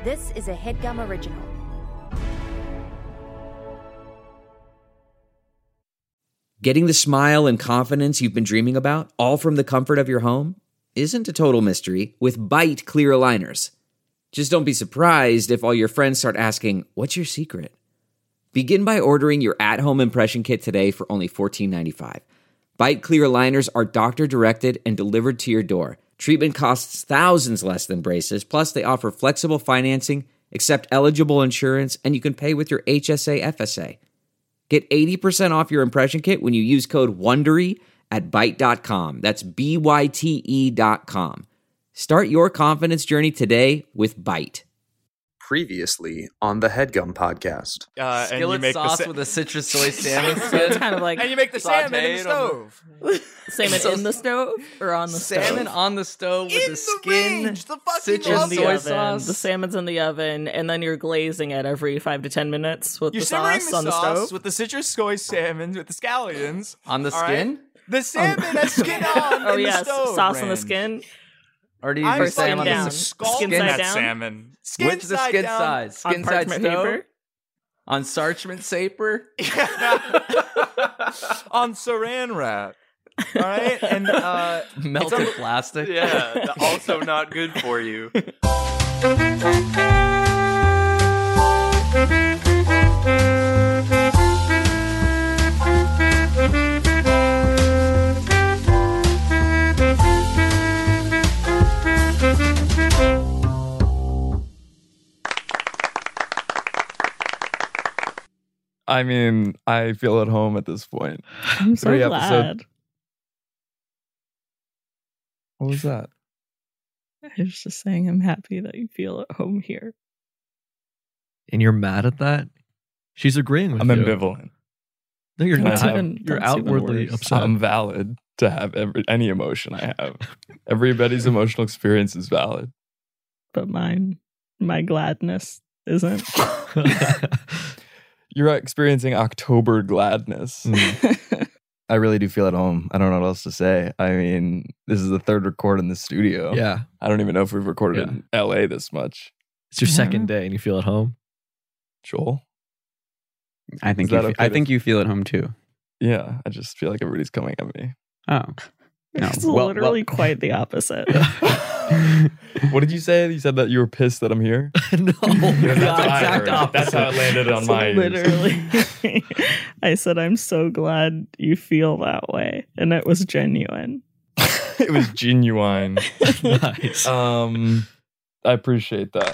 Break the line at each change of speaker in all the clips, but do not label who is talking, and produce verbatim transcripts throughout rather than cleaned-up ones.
This is a HeadGum original.
Getting the smile and confidence you've been dreaming about, all from the comfort of your home, isn't a total mystery with Byte clear aligners. Just don't be surprised if all your friends start asking, "What's your secret?" Begin by ordering your at-home impression kit today for only fourteen ninety-five. Byte clear aligners are doctor-directed and delivered to your door. Treatment costs thousands less than braces, plus they offer flexible financing, accept eligible insurance, and you can pay with your H S A F S A. Get eighty percent off your impression kit when you use code WONDERY at byte dot com. That's B Y T E dot com. Start your confidence journey today with Byte.
Previously on the HeadGum podcast.
Uh, and you
Skillet
make
sauce
the sa-
with a citrus soy salmon
So
skin.
it's kind of like
and you make the salmon in the
sauteed on
stove.
salmon
So-
in the stove or on the
Salmon
stove?
on the stove with
In
the
the
skin,
range, the fucking
citrus
in the
soy
oven.
sauce.
The salmon's in the oven, and then you're glazing it every five to ten minutes with
You're
the
simmering
sauce
the
on the
sauce
stove.
with the citrus soy salmon with the scallions.
on the
All right?
skin.
The salmon has skin on.
Oh
in
yes,
the stove
sauce on the
range.
skin.
Or do you
I'm
do
First
salmon
skin
on
down.
the
scalding
Skin
that
side down?
salmon. Skin
Which the
side
skin
down.
side? Skin
On
side
parchment
stove?
paper.
On sarchment saper?
On saran wrap. All right, and uh,
Melted
it's
plastic?
Yeah, also not good for you.
I mean, I feel at home at this point.
I'm so
Three
glad.
episode- What was that?
I was just saying I'm happy that you feel at home here.
And you're mad at that? She's agreeing with
I'm
you.
ambivalent.
No, you're
That's
not.
even-
you're
that's even
outwardly
worse.
upset.
I'm valid to have every, any emotion I have. Everybody's emotional experience is valid.
But mine, my gladness isn't.
You're experiencing October gladness.
Mm.
I really do feel at home. I don't know what else to say. I mean, this is the third record in the studio.
Yeah.
I don't even know if we've recorded
Yeah.
in L A this much.
It's your
Yeah.
second day and you feel at home.
Joel?
I think
Is
you
that
fe-
okay
I
to-
think you feel at home too.
Yeah, I just feel like everybody's coming at me.
Oh. No.
It's
well-
literally quite the opposite.
What did you say? You said that you were pissed that I'm here?
No.
That's what I
exact
heard. That's how it landed on
So
my ears.
literally, I said, I'm so glad you feel that way. And it was genuine.
It was genuine.
Nice.
Um, I appreciate that.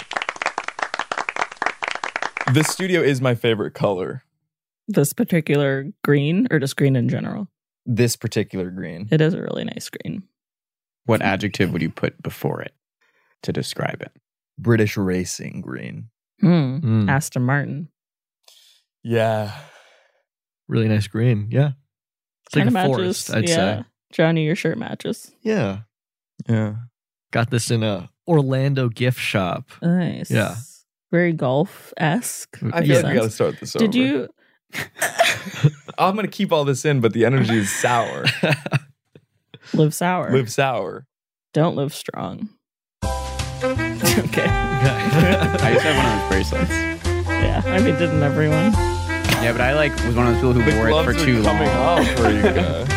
This studio is my favorite color.
This particular green, or just green in general?
This particular green.
It is a really nice green.
What adjective would you put before it to describe it?
British racing green.
Hmm.
Mm.
Aston Martin.
Yeah.
Really nice green. Yeah. It's like
Kinda
a forest, I'd
yeah.
say.
Johnny, your shirt matches.
Yeah.
Yeah.
Got this in a Orlando gift shop.
Nice.
Yeah.
Very golf-esque.
I feel like we got to start this over.
Did you...
I'm going to keep all this in, but the energy is sour.
Live sour.
Live sour.
Don't live strong. Okay.
I used to have one of those bracelets.
Yeah, I mean, didn't everyone?
Yeah, but I like was one of those people who
The
wore it
gloves
for
are
too
coming
long.
off for you guys.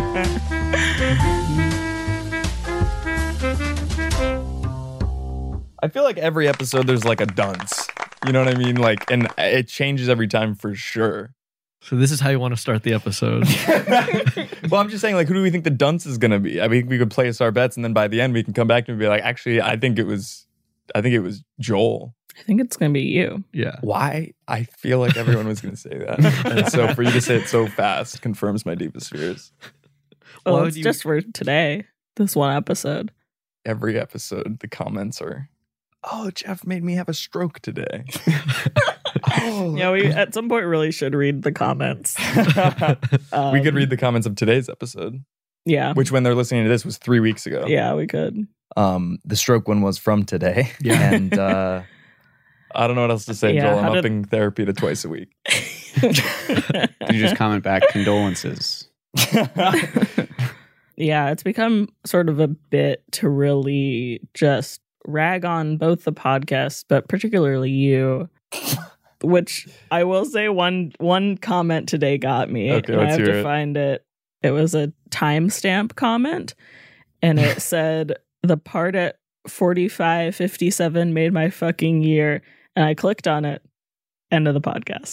I feel like every episode there's like a dunce. You know what I mean? Like, and it changes every time for sure.
So this is how you want to start the episode.
Well, I'm just saying, like, who do we think the dunce is going to be? I mean, we could place our bets, and then by the end, we can come back to and be like, actually, I think it was, I think it was Joel.
I think it's going to be you.
Yeah.
Why? I feel like everyone was going to say that. And so for you to say it so fast confirms my deepest fears.
Well,
Why
it's
would you-
just for today. This one episode.
Every episode, the comments are, oh, Jeff made me have a stroke today. Oh,
Yeah, we at some point really should read the comments. Um,
we could read the comments of today's episode,
Yeah.
which when they're listening to this was three weeks ago.
Yeah, we could.
Um, the stroke one was from today.
Yeah.
And uh,
I don't know what else to say,
Yeah,
Joel. I'm
how did-
upping therapy to twice a week.
You just comment back condolences.
Yeah, it's become sort of a bit to really just rag on both the podcast, but particularly you. Which I will say, one one comment today got me.
Okay,
and I
let's
have
hear
to
it.
find it. It was a timestamp comment, and it said the part at forty-five fifty-seven made my fucking year, and I clicked on it. End of the podcast.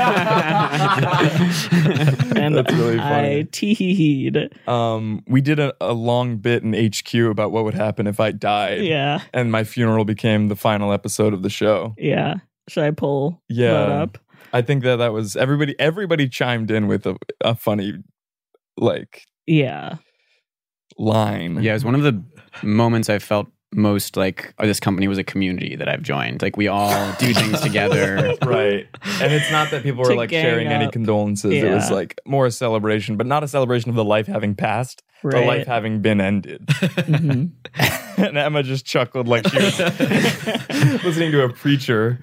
And
That's really
I
funny.
teed.
Um, we did a, a long bit in H Q about what would happen if I died.
Yeah,
And my funeral became the final episode of the show.
yeah. Should I pull
Yeah.
that up?
I think that that was everybody. Everybody chimed in with a, a funny, like,
Yeah.
line.
Yeah, it was one of the moments I felt most like, oh, this company was a community that I've joined. Like, we all do things together.
Right. And it's not that people were
To
like
gang
sharing any
up.
condolences. It was
Yeah.
like more a celebration, but not a celebration of the life having passed, the
Right.
life having been ended.
Mhm.
And Emma just chuckled like she was listening to a preacher.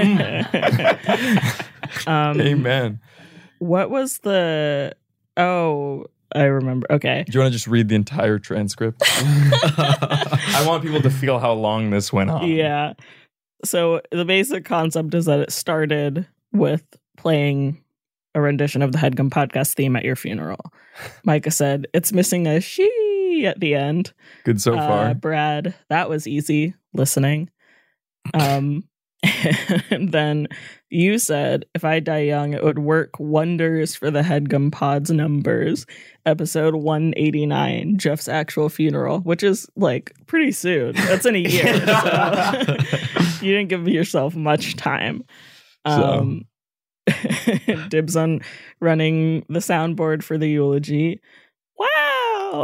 um,
Amen.
What was the? Oh, I remember. Okay.
Do you want to just read the entire transcript? I want people to feel how long this went on.
Yeah. So the basic concept is that it started with playing a rendition of the Headgum podcast theme at your funeral. Micah said, "It's missing a she" at the end.
Good so
Uh,
far.
Brad, that was easy listening. Um, and then you said, "If I die young, it would work wonders for the Headgum Pod's numbers." Episode one eighty-nine, Jeff's actual funeral, which is like pretty soon. That's in a year. So you didn't give yourself much time. Um, dibs on running the soundboard for the eulogy. Wow.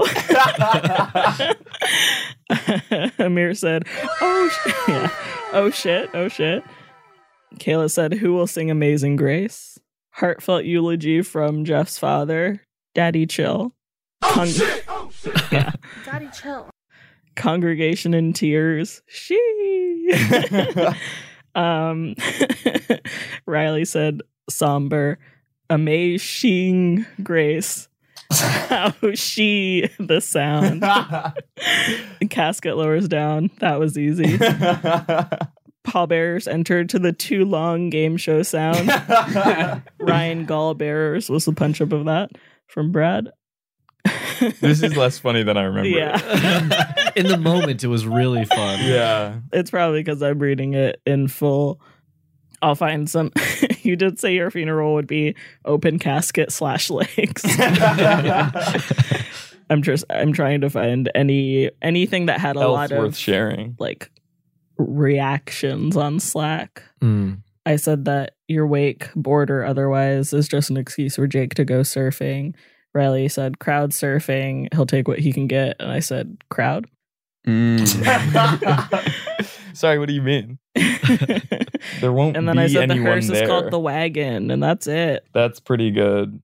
Amir said, "Oh, sh- yeah. oh shit, oh shit." Kayla said, "Who will sing Amazing Grace?" Heartfelt eulogy from Jeff's father, Daddy Chill. Con- yeah.
Daddy, chill.
Congregation in tears. She. um, Riley said, "Somber, amazing grace." How she the sound. Casket lowers down. That was easy. Pallbearers entered to the too long game show sound. Ryan Gallbearers was the punch up of that from Brad.
This is less funny than I remember.
Yeah.
In the moment, it was really fun.
Yeah.
It's probably because I'm reading it in full. I'll find some. You did say your funeral would be open casket slash legs. I'm just. I'm trying to find any anything that had a lot
Else worth
of
sharing.
like reactions on Slack.
Mm.
I said that your wake, bored or otherwise, is just an excuse for Jake to go surfing. Riley said crowd surfing. He'll take what he can get, and I said crowd.
Mm.
Sorry, what do you mean? There won't
And then
be
I said the
anyone
hearse
there.
is called the wagon, and that's it.
That's pretty good.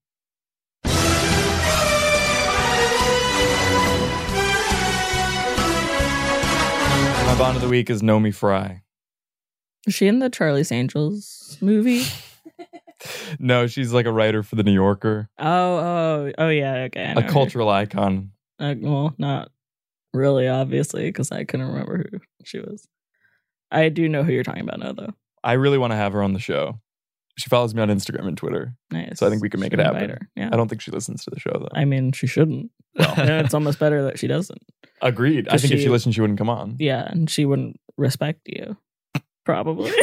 My bond of the week is Nomi Fry.
Is she in the Charlie's Angels movie?
No, she's like a writer for The New Yorker,
Oh, oh, oh, yeah. Okay. I know
a
her.
cultural icon.
Uh, well, not really, obviously, because I couldn't remember who she was. I do know who you're talking about now, though.
I really want to have her on the show. She follows me on Instagram and Twitter,
Nice.
so I think we can make
Should
it happen.
invite her. Yeah.
I don't think she listens to the show though.
I mean, she shouldn't.
Well.
And it's almost better that she doesn't.
Agreed. I
Does
think if
she-
she listened, she wouldn't come on.
Yeah, and she wouldn't respect you. Probably.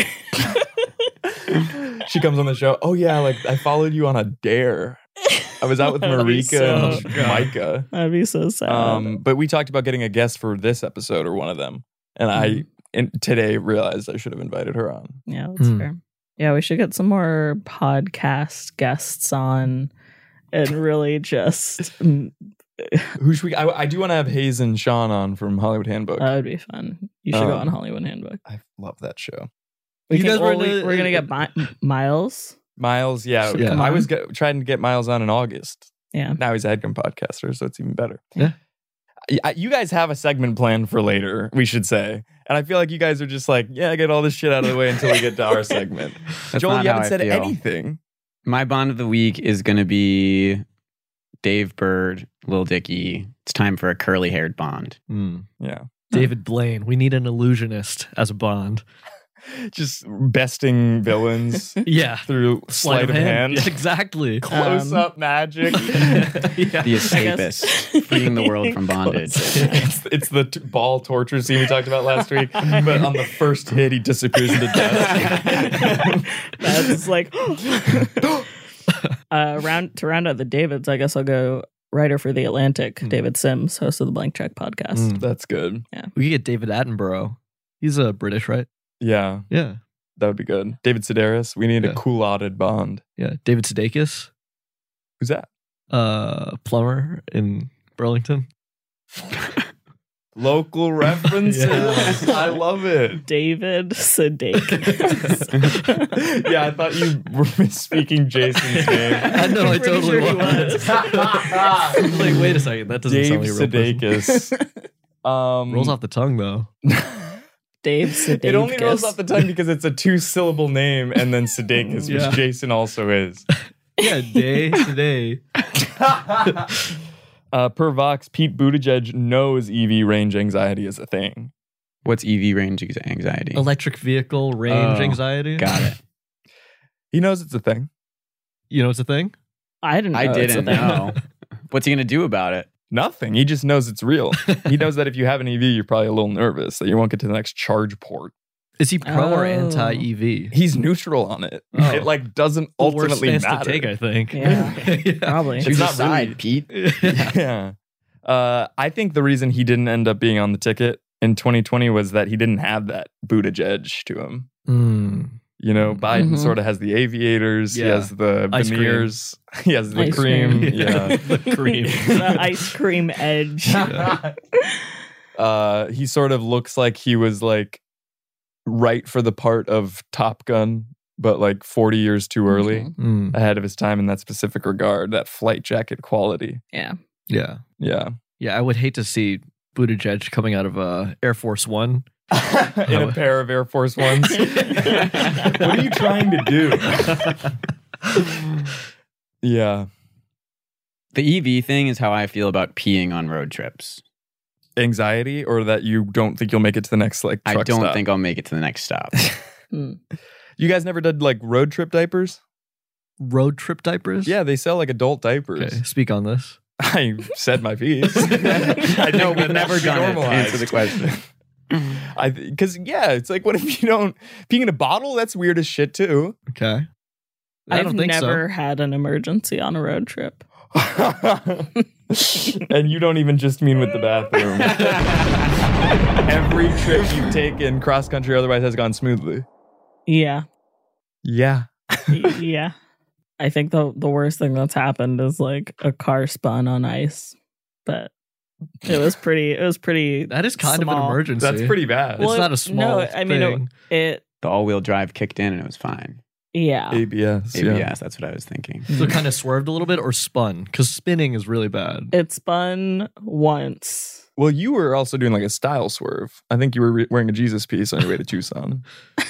She comes on the show. Oh yeah, like I followed you on a dare. I was out with
That'd be
Marika
so-
and Micah.
That'd be so sad.
Um, but we talked about getting a guest for this episode or one of them, and I
Mhm.
in, today realized I should have invited her on.
Yeah, that's
Hmm.
fair. Yeah, we should get some more podcast guests on and really just mm,
Who should we? I, I do want to have Hayes and Sean on from Hollywood Handbook.
that would be fun. You should go
Um,
on Hollywood Handbook.
I love that show.
We
You
can,
guys were
well,
in
we,
a-
we're gonna get Mi- Miles.
Miles, yeah,
Yeah.
I was get, trying to get Miles on in August.
Yeah.
Now he's a Headgum podcaster, so it's even better.
Yeah.
I- You guys have a segment planned for later, we should say. And I feel like you guys are just like, yeah, get all this shit out of the way until we get to our segment.
That's
Joel,
not
you
how
haven't
I
said
feel.
anything.
My bond of the week is going to be Dave Bird, Lil Dicky. It's time for a curly haired bond.
Mm.
Yeah.
David Blaine. We need an illusionist as a Bond.
Just besting villains
Yeah.
through sleight of hand.
Yeah, exactly.
Close
Um,
up magic.
Yeah.
The escapist, freeing the world from bondage.
it's, it's the t- ball torture scene we talked about last week, but on the first hit, he disappears into dust.
That's like uh, round to round out the Davids. I guess I'll go writer for the Atlantic, David Sims, host of the Blank Check podcast.
Mm.
That's good.
We could get David Attenborough. He's a uh, British, right?
Yeah,
Yeah.
that would be good. David Sedaris. We need
Yeah.
a cool-outed Bond.
Yeah. David Sudeikis,
Who's that?
uh, plumber in Burlington.
Local references.
Yeah.
I love it.
David Sudeikis.
Yeah, I thought you were misspeaking Jason's name.
I know, I
I'm pretty
totally
sure he
was. like, wait a second. That doesn't
Dave
sound like a real person.
Sudeikis. Um,
Rolls off the tongue, though.
Dave Sudeikis.
It only rolls off the tongue because it's a two-syllable name and then Sudeikis,
Yeah.
which Jason also is.
Yeah, day today.
Uh, per Vox, Pete Buttigieg knows E V range anxiety is a thing.
What's E V range ex- anxiety?
Electric vehicle range
Oh,
anxiety.
Got it.
He knows it's a thing.
You know it's a thing?
I didn't know
I
it's a
didn't
thing.
know. What's he gonna do about it?
Nothing. He just knows it's real. He knows that if you have an E V, you're probably a little nervous that you won't get to the next charge port.
Is he pro or
Oh.
anti-E V?
He's neutral on it.
Oh.
It like doesn't
The worst
ultimately
stance to
matter.
take, I think.
Yeah.
Yeah.
Probably.
Choose
not
a side,
really-
Pete.
Yeah. Uh, I think the reason he didn't end up being on the ticket in twenty twenty was that he didn't have that Buttigieg to him.
Mm.
You know, Biden
Mhm.
sort of has the aviators. He
Yeah.
has the
Ice cream.
veneers. He has the
Ice
cream.
cream.
Yeah.
The cream.
The ice cream edge.
uh, he sort of looks like he was like right for the part of Top Gun, but like forty years too early,
Mhm.
Mm.
ahead of his time in that specific regard, that flight jacket quality.
Yeah.
Yeah.
Yeah.
Yeah, I would hate to see Buttigieg coming out of uh, Air Force One.
In a pair of Air Force Ones. What are you trying to do? Yeah.
The E V thing is how I feel about peeing on road trips.
Anxiety, or that you don't think you'll make it to the next like
I
truck
don't
stop?
think I'll make it to the next stop.
Hmm.
You guys never did like road trip diapers?
Road trip diapers?
Yeah, they sell like adult diapers.
Okay, speak on this.
I said my piece. I think
No,
that
we've
that
never
should be
done it.
normalized.
Answer the question.
I because yeah, it's like what if you don't peeing in a bottle? That's weird as shit too.
Okay. I
I've
don't think
never had an emergency on a road trip.
And you don't even just mean with the bathroom. Every trip you've taken, cross country or otherwise, has gone smoothly.
Yeah.
Yeah.
Y- yeah. I think the the worst thing that's happened is like a car spun on ice. But it was pretty it was pretty
so. That is kind of an
small.
emergency.
That's pretty bad.
It's
Well,
not a
no,
small
I mean, it-
thing.
It
The all-wheel drive kicked in and it was fine.
yeah.
A B S.
A B S,
Yeah.
that's what I was thinking.
So it kind of swerved a little bit or spun? Because spinning is really bad.
It spun once.
Well, you were also doing like a style swerve. I think you were re- wearing a Jesus piece on your way to Tucson.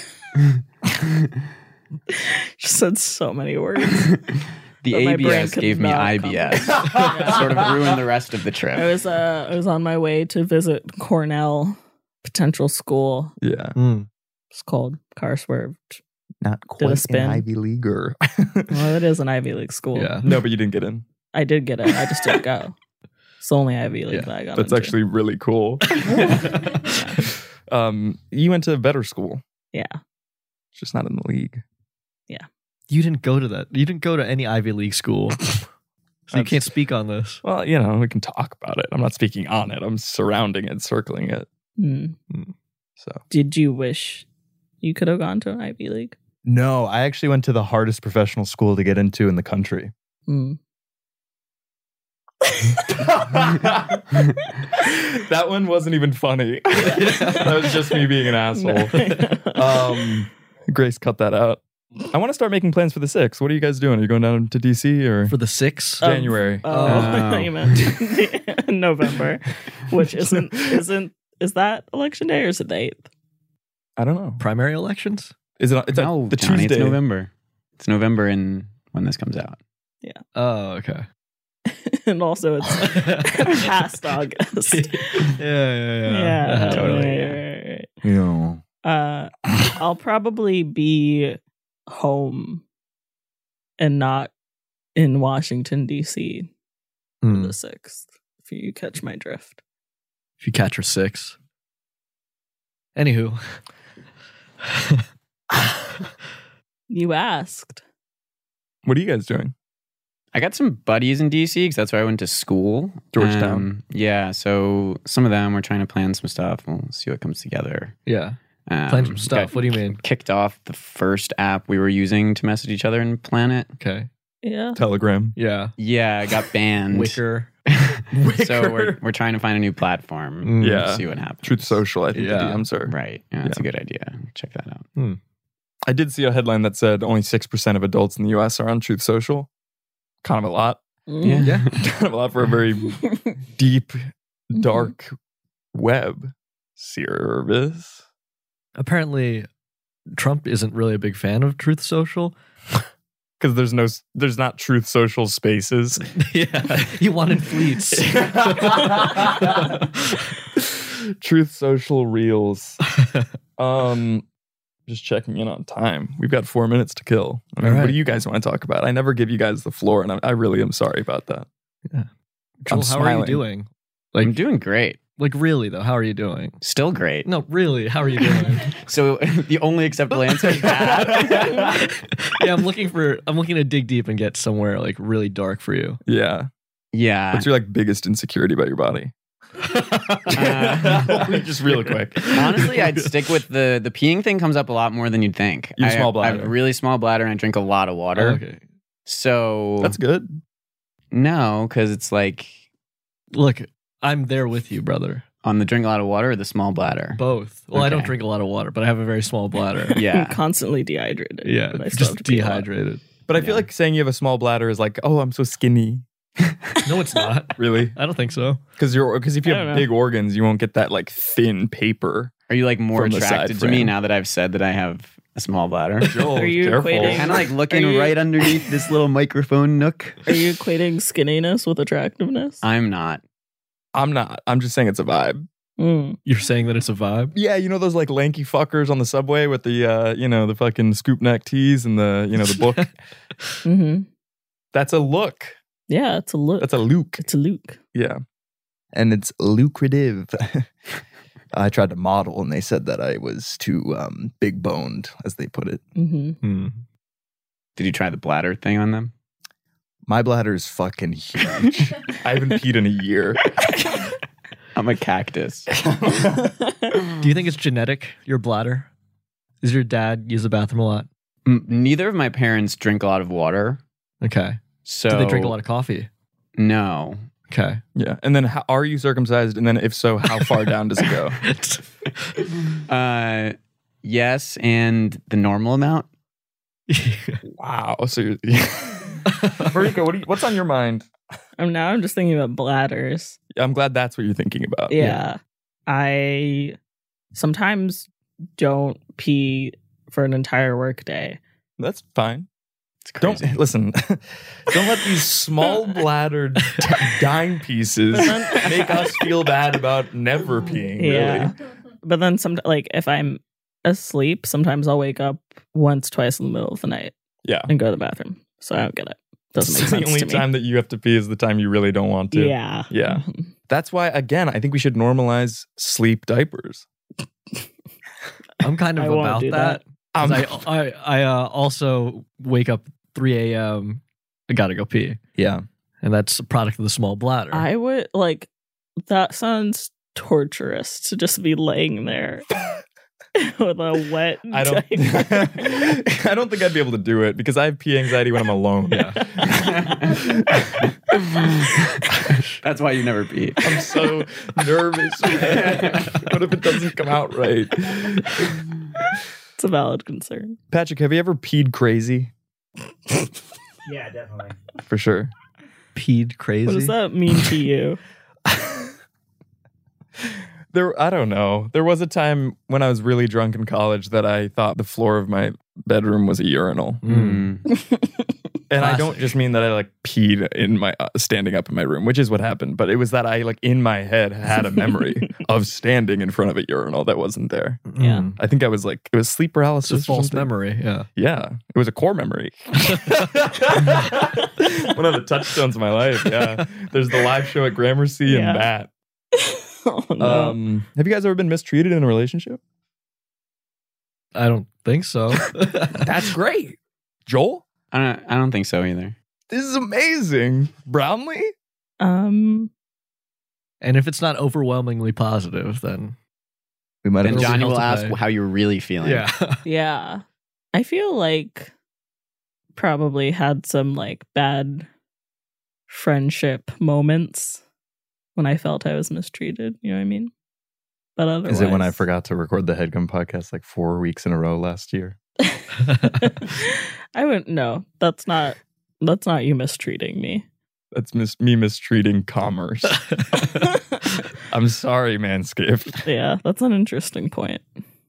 Just said so many words.
The
But my brain
A B S
could
gave me
not
I B S.
Yeah.
Sort of ruined the rest of the
I
trip.
was uh I was on my way to visit Cornell potential school.
Yeah.
Mm.
It's called Car Swerved.
Not
Did a
quite
spin.
an Ivy Leaguer.
Well, it is an Ivy League school.
Yeah.
No, but you didn't get in.
I did get it. I just didn't go. It's the only Ivy League
Yeah,
that I got
That's
into.
actually really cool. um, you went to a better school.
Yeah.
It's just not in the league.
You didn't go to that. You didn't go to any Ivy League school. So you
That's-
can't speak on this.
Well, you know, we can talk about it. I'm not speaking on it. I'm surrounding it, circling it.
Hmm.
So
Did you wish you could have gone to an Ivy League?
no, I actually went to the hardest professional school to get into in the country.
Hmm.
That one wasn't even funny. That was just me being an asshole. Um, Grace, cut that out. I want to start making plans for the sixth. What are you guys doing? Are you going down to D C or
For the six?
Um,
January?
Oh, I thought you meant November, which isn't isn't is that election day or is it the eighth?
I don't know.
Primary elections?
Is it? It's
no,
a, the
Johnny,
Tuesday.
it's November. It's November in when this comes out.
Oh, okay.
and also it's past August.
yeah, yeah, yeah.
Yeah,
totally,
right,
yeah.
right, right.
Yeah.
Uh, I'll probably be home and not in Washington, D C for
Hmm.
the sixth, if you catch my drift.
If you catch her six. Anywho.
You asked.
What are you guys doing?
I got some buddies in D C because that's where I went to school.
Georgetown.
Um, yeah, so some of them we're trying to plan some stuff. We'll see what comes together.
yeah.
Um,
Plan some stuff.
got
What do you mean?
Kicked off the first app we were using to message each other in Planet.
Okay.
Yeah.
Telegram.
Yeah.
Yeah, I got banned.
Wicker.
So we're we're trying to find a new platform.
Mm.
We'll
Yeah.
see what happens.
Truth Social, I think
Yeah.
the D Ms are.
Right. Yeah, that's
Yeah.
a good idea. Check that out.
I did see a headline that said only six percent of adults in the U S are on Truth Social. Kind of a lot.
Mm.
Yeah.
kind of a lot for a very deep, dark web service.
Apparently, Trump isn't really a big fan of Truth Social.
Because there's no, there's not Truth Social spaces.
yeah. He wanted fleets.
Truth Social Reels. Um, just checking in on time. We've got four minutes to kill. I mean,
All right.
what do you guys want to talk about? I never give you guys the floor, and I, I really am sorry about that.
Joel, how are
smiling.
you doing?
I'm
Like,
doing great.
like really though, how are you doing?
Still great.
No, really, how are you doing?
So the only acceptable answer is that.
yeah, I'm looking for. I'm looking to dig deep and get somewhere like really dark for you.
Yeah.
Yeah.
What's your like biggest insecurity about your body?
Uh,
just real quick.
Honestly, I'd stick with the the peeing thing. Comes up a lot more than you'd think.
You have
I,
small
I have
bladder.
a really small bladder, and I drink a lot of water.
Okay.
So
That's good.
no, because it's like
Look, I'm there with you, brother.
on the drink a lot of water or the small bladder.
Both. Well, I don't
Okay.
drink a lot of water, but I have a very small bladder.
Yeah.
I'm constantly dehydrated.
yeah,
but I still have
just
to pee a lot.
dehydrated.
But I feel
Yeah.
like saying you have a small bladder is like, oh, I'm so skinny.
No, it's not.
Really?
I don't think so.
Because you're because if you
I
have
don't know.
big organs, you won't get that like thin paper.
Are you like more
From the side
attracted to me
frame.
now that I've said that I have a small bladder?
Joel,
Are you
careful.
equating-
Kind of like looking
Are you-
right underneath this little microphone nook.
Are you equating skinniness with attractiveness?
I'm not.
I'm not. I'm just saying it's a vibe.
Mm.
You're saying that it's a vibe?
Yeah, you know those like lanky fuckers on the subway with the uh, you know, the fucking scoop neck tees and the, you know, the book.
Hmm.
That's a look.
Yeah, it's a look.
That's a look.
It's a look.
Yeah. And it's lucrative. I tried to model and they said that I was too um, big boned, as they put it.
Hmm.
Hmm.
Did you try the bladder thing on them?
My bladder is fucking huge.
I haven't peed in a year.
I'm a cactus.
Do you think it's genetic, your bladder? Does your dad use the bathroom a lot?
M- Neither of my parents drink a lot of water.
Okay.
So
Do they drink a lot of coffee?
No.
Okay.
Yeah. And then how, are you circumcised? And then if so, how far down does it go?
Uh, yes, and the normal amount.
Wow. So you're Marika, what do you, what's on your mind?
Um, now I'm just thinking about bladders.
I'm glad that's what you're thinking about.
Yeah. I sometimes don't pee for an entire work day.
That's fine.
It's crazy.
Don't listen. Don't let these small bladdered t- dime pieces make us feel bad about never peeing.
Yeah.
Really.
But then some like if I'm asleep, sometimes I'll wake up once, twice in the middle of the night
Yeah.
and go to the bathroom. So I don't get it. Doesn't make
It's the
sense
only
to me.
time that you have to pee is the time you really don't want to.
Yeah.
Yeah. That's why, again, I think we should normalize sleep diapers.
I'm kind of
I won't
about
do
that.
Um,
'Cause I I, I uh, also wake up three a.m. I gotta go pee.
Yeah.
And that's a product of the small bladder.
I would like that sounds torturous to just be laying there with a wet
I don't.
diaper.
I don't think I'd be able to do it because I have pee anxiety when I'm alone.
Yeah.
That's why you never pee.
I'm so nervous. What if it doesn't come out right?
It's a valid concern.
Patrick, have you ever peed crazy?
Yeah, definitely.
For sure.
Peed crazy.
What does that mean to you?
There, I don't know. There was a time when I was really drunk in college that I thought the floor of my bedroom was a urinal.
Mm.
And I
Classic.
don't just mean that I like peed in my uh, standing up in my room, which is what happened, but it was that I like in my head had a memory of standing in front of a urinal that wasn't there.
Yeah.
Mm.
I think I was like, it was sleep paralysis.
It's a
or
false
something.
memory. Yeah.
Yeah, it was a core memory. One of the touchstones of my life. Yeah, there's the live show at Gramercy
Yeah.
and that.
Oh, no.
Um, have you guys ever been mistreated in a relationship?
I don't think so.
That's great. Joel,
I don't. I don't think so either.
this is amazing. Brownlee,
um,
And if it's not overwhelmingly positive, then
We might have
And
It'll
Johnny
be
will ask
multiplied.
how you're really feeling.
yeah.
yeah. I feel like probably had some like bad friendship moments when I felt I was mistreated. You know what I mean? But otherwise,
is it when I forgot to record the Headgum podcast like four weeks in a row last year?
I wouldn't. No, that's not. That's not you mistreating me.
That's mis- me mistreating commerce. I'm sorry, Manscaped.
Yeah, that's an interesting point.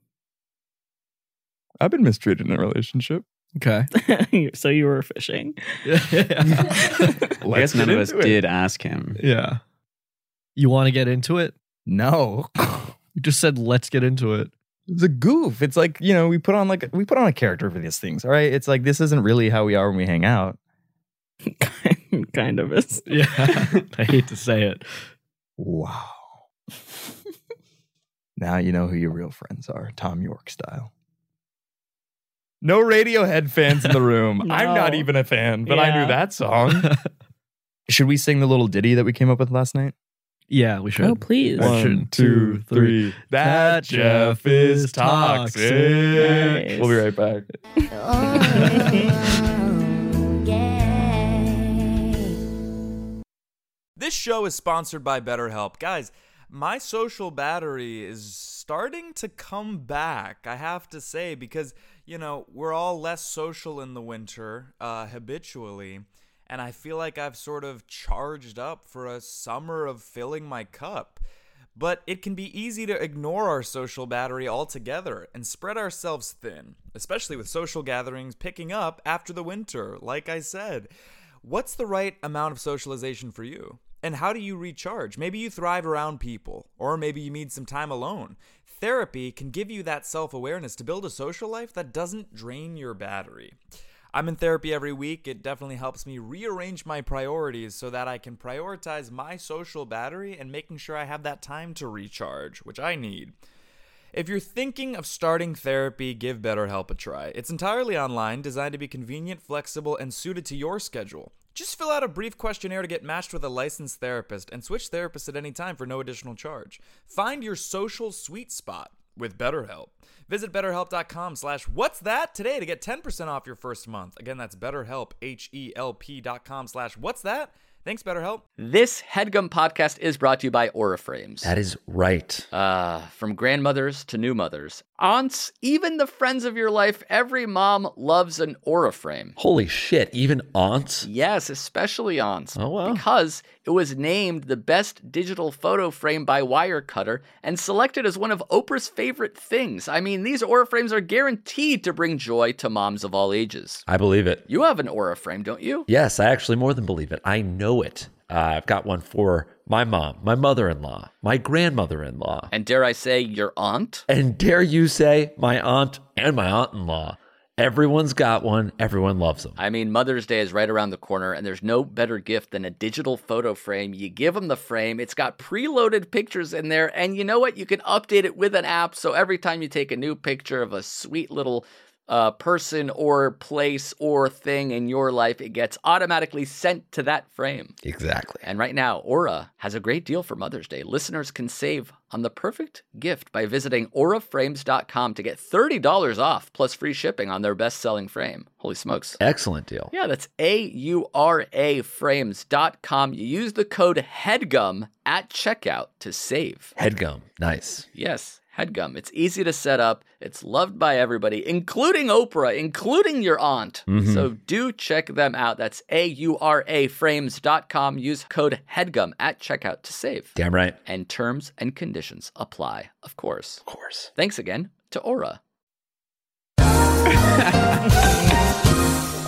I've been mistreated in a relationship.
Okay.
So you were fishing.
yeah.
I guess none of us
into it.
did ask him.
Yeah. You want to get into it?
No.
You just said, let's get into it.
It's a goof. It's like, you know, we put on like we put on a character for these things, all right? It's like this isn't really how we are when we hang out.
Kind of is.
Yeah. I hate to say it.
Wow. Now you know who your real friends are, Tom York style. No Radiohead fans in the room.
No.
I'm not even a fan, but I
Yeah.
knew that song. Should we sing the little ditty that we came up with last night?
Yeah, we should.
Oh, please.
One, two, three.
That Jeff is toxic.
Nice.
We'll be right back.
This show is sponsored by BetterHelp. Guys, my social battery is starting to come back, I have to say, because, you know, we're all less social in the winter, uh, habitually, and I feel like I've sort of charged up for a summer of filling my cup. But it can be easy to ignore our social battery altogether and spread ourselves thin, especially with social gatherings picking up after the winter, like I said. What's the right amount of socialization for you? And how do you recharge? Maybe you thrive around people, or maybe you need some time alone. Therapy can give you that self-awareness to build a social life that doesn't drain your battery. I'm in therapy every week. It definitely helps me rearrange my priorities so that I can prioritize my social battery and making sure I have that time to recharge, which I need. If you're thinking of starting therapy, give BetterHelp a try. It's entirely online, designed to be convenient, flexible, and suited to your schedule. Just fill out a brief questionnaire to get matched with a licensed therapist and switch therapists at any time for no additional charge. Find your social sweet spot with BetterHelp. Visit betterhelp.com slash what's that today to get ten percent off your first month. Again, that's betterhelp, H-E-L-P dot com slash what's that. Thanks, BetterHelp.
This HeadGum podcast is brought to you by Auraframes.
That is right.
Uh, from grandmothers to new mothers, aunts, even the friends of your life, every mom loves an Auraframe.
Holy shit, even aunts?
Yes, especially aunts.
Oh, wow.
Because it was named the best digital photo frame by Wirecutter and selected as one of Oprah's favorite things. I mean, these Auraframes are guaranteed to bring joy to moms of all ages.
I believe it.
You have an Auraframe, don't you?
Yes, I actually more than believe it. I know it. Uh, I've got one for my mom, my mother-in-law, my grandmother-in-law.
And dare I say, your aunt?
And dare you say, my aunt and my aunt-in-law. Everyone's got one. Everyone loves them.
I mean, Mother's Day is right around the corner, and there's no better gift than a digital photo frame. You give them the frame. It's got preloaded pictures in there, and you know what? You can update it with an app, so every time you take a new picture of a sweet little uh, person or place or thing in your life, it gets automatically sent to that frame.
Exactly.
And right now, Aura has a great deal for Mother's Day. Listeners can save on the perfect gift by visiting aura frames dot com to get thirty dollars off plus free shipping on their best-selling frame. Holy smokes.
Excellent deal.
Yeah, that's A U R A frames dot com. You use the code HEADGUM at checkout to save.
Headgum. Nice.
Yes, HEADGUM. It's easy to set up. It's loved by everybody, including Oprah, including your aunt.
Mm-hmm.
So do check them out. That's A U R A frames dot com. Use code HEADGUM at checkout to save.
Damn right.
And terms and conditions apply, of course.
Of course.
Thanks again to Aura.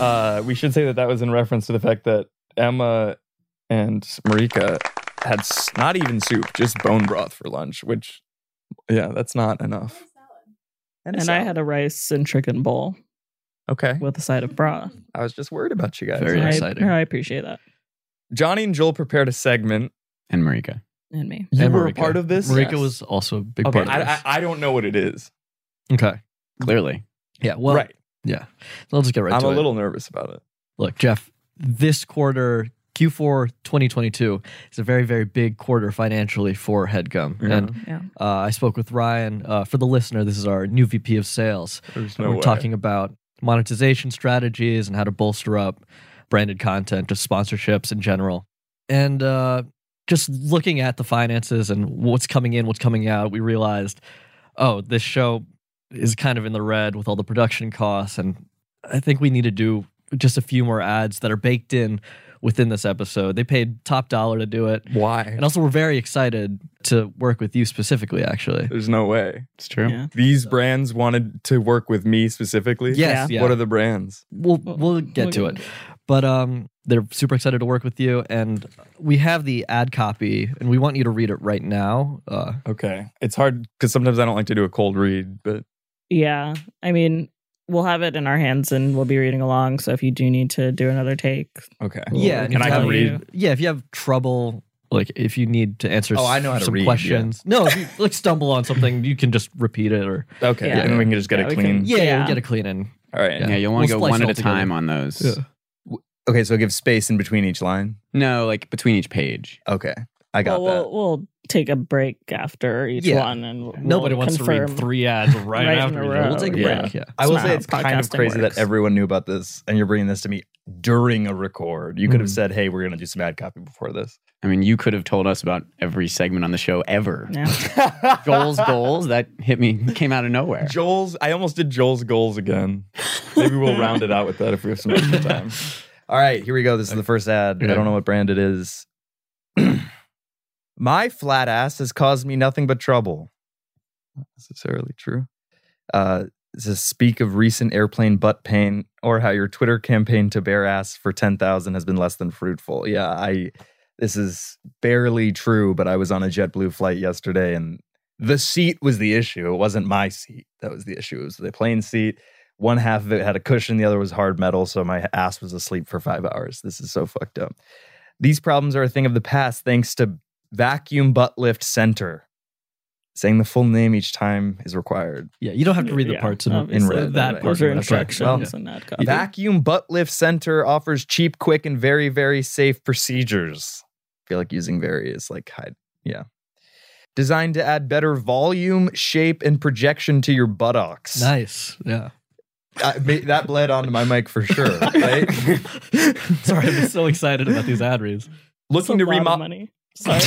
Uh, we should say that that was in reference to the fact that Emma and Marika had s- not even soup, just bone broth for lunch, which, yeah, that's not enough.
And, and I had a rice and chicken bowl.
Okay.
With a side of broth.
I was just worried about you guys.
Very
I,
exciting.
I appreciate that.
Johnny and Joel prepared a segment.
And Marika.
And me.
You
And
were a
Marika.
part of this?
Marika
Yes.
was also a big
Okay,
part of
I,
this.
I, I don't know what it is.
okay.
Clearly.
Yeah. Well.
right.
Yeah. So let's just get right
I'm
to
a
it.
little nervous about it.
Look, Jeff. This quarter, Q four twenty twenty-two, is a very, very big quarter financially for HeadGum.
Yeah.
And
Yeah.
uh, I spoke with Ryan. Uh, for the listener, this is our new V P of sales.
There's
And
no
we're
way.
talking about monetization strategies and how to bolster up branded content, just sponsorships in general. And uh, just looking at the finances and what's coming in, what's coming out, we realized, oh, this show is kind of in the red with all the production costs. And I think we need to do just a few more ads that are baked in within this episode. They paid top dollar to do it.
Why?
And also, we're very excited to work with you specifically, actually.
There's no way.
It's true.
Yeah.
These brands wanted to work with me specifically?
Yes, yeah.
What are the brands?
We'll we'll get
We'll
to
get
it. But um, they're super excited to work with you, and we have the ad copy, and we want you to read it right now. Uh,
Okay. It's hard because sometimes I don't like to do a cold read, but
Yeah. I mean, we'll have it in our hands and we'll be reading along. So if you do need to do another take.
okay.
yeah, and
Can
if
I
you
can
have-
read?
Yeah, if you have trouble, like if you need to answer
Oh,
s-
I know how to
some
read,
questions. No, if you like stumble on something, you can just repeat it, or
Okay.
Yeah.
And then we can just get
Yeah,
it
we
clean.
can-
yeah,
Yeah.
we get it clean in.
All right.
Yeah,
Yeah.
you'll want to
We'll
go
splice
one
it
at
all
a
together.
time on those.
Yeah.
Okay. So give space in between each line.
No, like between each page.
Okay. I got
well,
that.
we'll, we'll take a break after each
Yeah.
one. And we'll
Nobody wants to
confirm.
read three ads right,
Right in
after
a
each other.
row.
We'll take a
Yeah.
break. Yeah.
I will
It's not
say
how
it's kind of
podcasting
crazy
works.
that everyone knew about this and you're bringing this to me during a record. You could have
Mhm.
said, hey, we're going to do some ad copy before this.
I mean, you could have told us about every segment on the show ever.
Yeah.
Joel's goals, that hit me, came out of nowhere.
Joel's, I almost did Joel's goals again. Maybe we'll round it out with that if we have some extra time. All right, here we go. This is the first ad. I don't know what brand it is. My flat ass has caused me nothing but trouble. Not necessarily true. Uh, this is speak of recent airplane butt pain or how your Twitter campaign to bare ass for ten thousand has been less than fruitful. Yeah, I. This is barely true, but I was on a JetBlue flight yesterday and the seat was the issue. It wasn't my seat. That was the issue. It was the plane seat. One half of it had a cushion. The other was hard metal. So my ass was asleep for five hours. This is so fucked up. These problems are a thing of the past thanks to Vacuum Butt Lift Center. Saying the full name each time is required.
Yeah, you don't have to read the
Yeah,
parts in, in
obviously.
red. that
Right.
part.
Those are
That's right.
instructions
Well,
and ad copy.
Vacuum Butt Lift Center offers cheap, quick, and very, very safe procedures. I feel like using very is like hide. Yeah. Designed to add better volume, shape, and projection to your buttocks.
nice. Yeah.
I, ma- that bled onto my mic for sure. Right?
Sorry, I'm so excited about these ad reads.
Looking to
That's a lot of
remodel.
money. Sorry.